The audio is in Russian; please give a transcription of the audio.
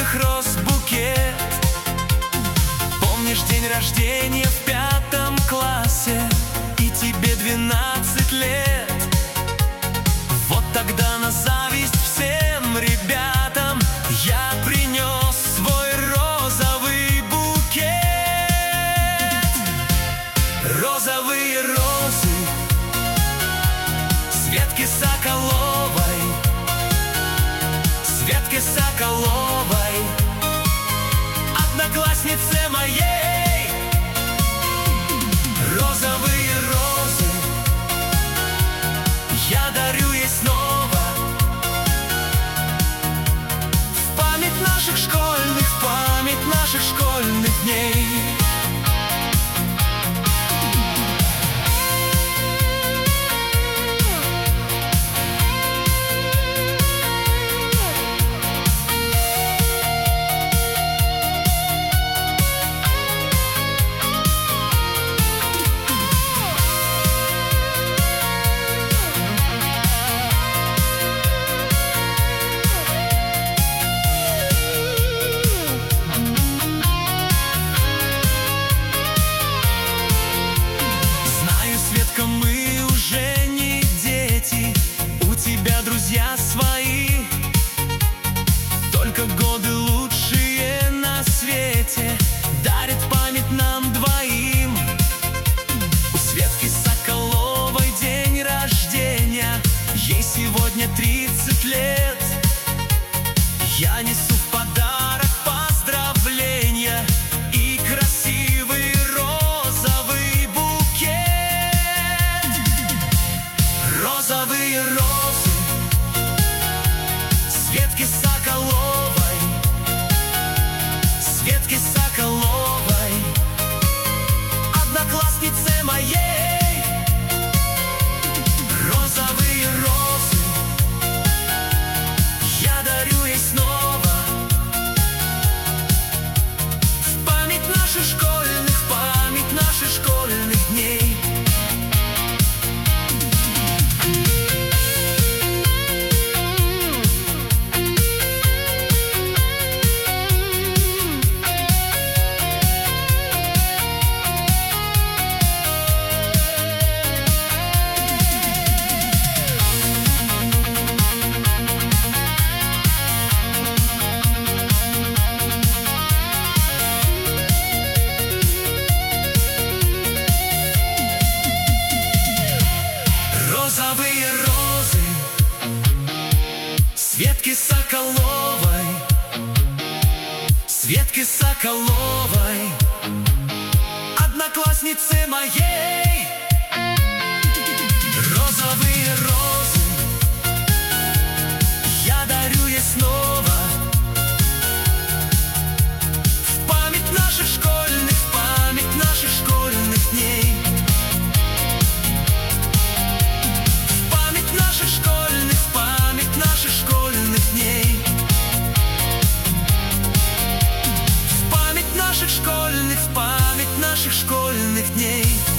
белых роз букет. Помнишь день рождения в 5 классе, и тебе 12 лет? Вот тогда на зависть всем ребятам я принес свой розовый букет. Розовые розы Светки Соколовой, Светки Соколовой, однокласснице моей. Розовые розы я дарю ей снова, в память наших школьных, в память наших школьных дней. Мы уже не дети, у тебя друзья свои, только годы лучшие на свете дарят память нам двоим. У Светки Соколовой день рождения, ей сегодня 30 лет. Я несу в подарок поздравления и красивый розовый букет. Розовые розы Светки Соколовой, Светки Соколовой, однокласснице моей. Розовые розы я дарю ей снова, в память наших школьных, в память наших школьных дней. Розовые розы Светки Соколовой, Светки Соколовой, однокласснице моей. Розовые розы я дарю ей снова, в память наших школьных, в память наших школьных дней. Наших школьных, в память наших школьных дней. В память наших школьных, в память наших школьных дней.